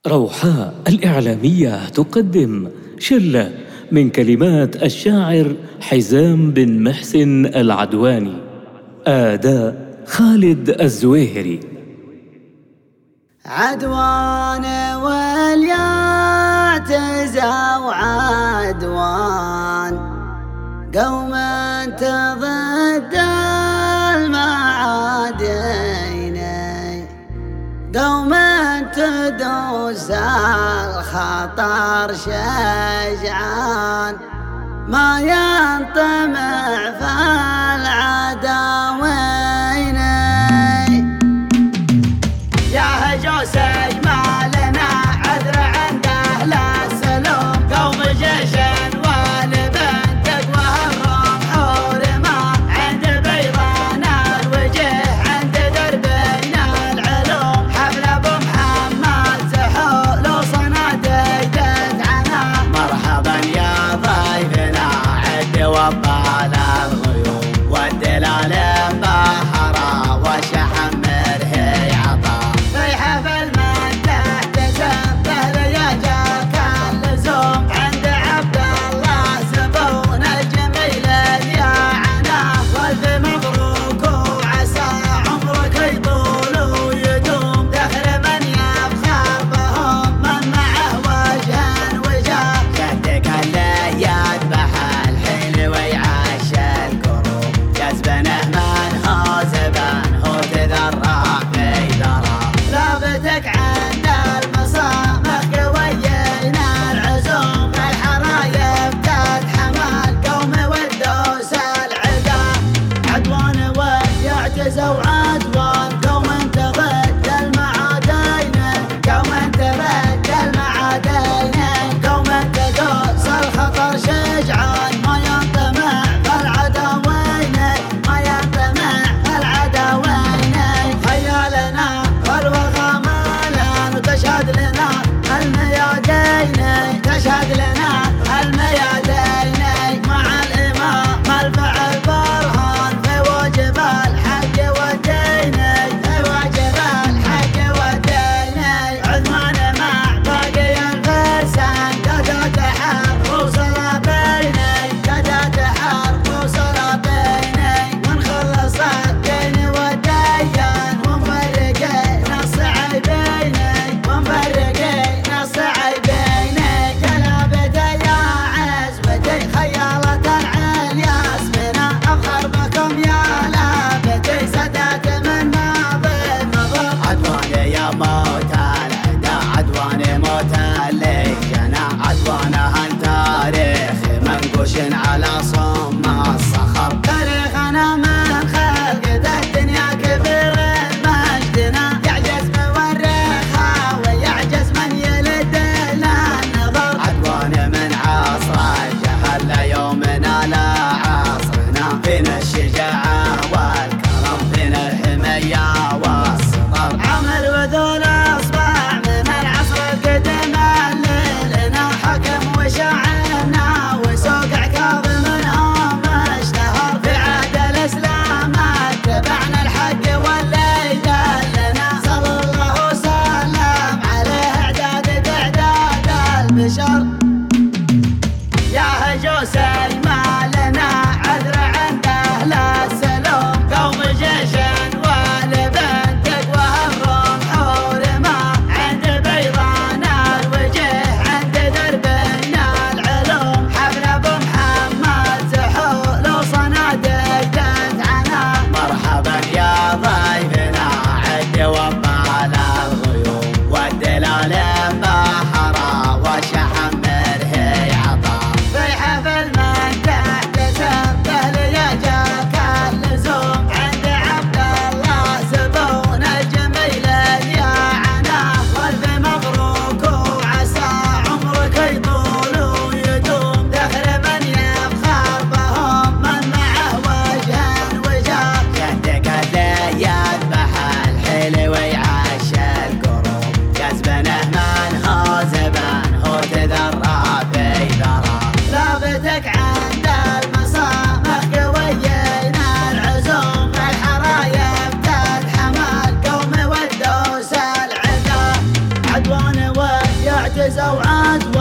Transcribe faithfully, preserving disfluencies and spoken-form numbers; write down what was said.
روحاء الإعلامية تقدم شلة من كلمات الشاعر حزام بن محسن العدواني. أداء خالد الزويهري. عدوان والياتزا وعدوان قوم تضد المعادين، قوم تدوس الخطر شجعان، ما ينطمع في العداوين. يا هجوسي ما لنا عذر عند أهل السلوم، قوم جيش والبن تقوى الرمح ورما، عند بيضان الوجه عند دربنا العلوم، حفل أبو محمد سحول وصناديد عنا. مرحبا يا ضيفنا عد وبال الغيوم، والدلال بحرا وشحم مرهي عطا، في حفل مده تسبه ليجاك اللزوم، عند عبد الله زبون الجميل يا عنا. والف مبروك وعسى عمرك يطول ويدوم، دخل من يفخر بهم من معه وجه وجاه، شدك اللي يذبح الحين ويعاش الكروب، جذبنه من هو زبن هو تذرع في ذرى، ثابتك عند المصامخ قوينا العزوم، الحرايب تتحمل قوم والدوس العدا. عدوان واليعتزا وعدوان قوم تضد المعادين، قوم تضد المعادين، قوم تدوس الخطر شجعان، ما ينطمع في العداوين، ما ينطمع في العداوين. هيا لنا والوغى مالا تشهد لنا الميادين، تشهد لنا الميادين، مع الإمام الفعل برهان في واجب الحق والدين، في واجب الحق والدين. عثمان مع باقي الفرسان قدت حرب وصلابيني، قدت حرب وصلابيني، ونخلص الدين والديان، ومفرقين الصعيبين، ومفرقين الصعيبين. جلابتي يا عزبتي خيالة العليا اسمنا، أفخر بكم يا لابتي سدات من ماضي مضى. عدواني يا موت العدا، عدواني موت اللي جنى، عدوانه تاريخ منقوش على صم الصخر، تاريخنا من خلقة الدنيا كبير مجدنا، يعجز مورخها ويعجز من يلد له النظر. عدواني من عصر الجهل ليومنا لا عصرنا، فينا الشجاعة والكرم، فينا الحمية والسطر، عمل وذول أصبح من العصر القديم لنا، حكم وشعرنا وسوق عكاظ منهم اشتهر، في عهد الإسلام اتبعنا الحق واللي دلنا، صلى الله وسلم عليه اعداد تعداد البشر. يا هجوسي ما لنا عذر عند أهل السلوم، قوم جيش والبن تقوى الرمح ورما، عند بيضان الوجه عند دربنا العلوم، حفل أبو محمد سحول وصناديد عنا. مرحبا يا ضيفنا عد وبال الغيوم، والدلال بحرا وشحم تزوعت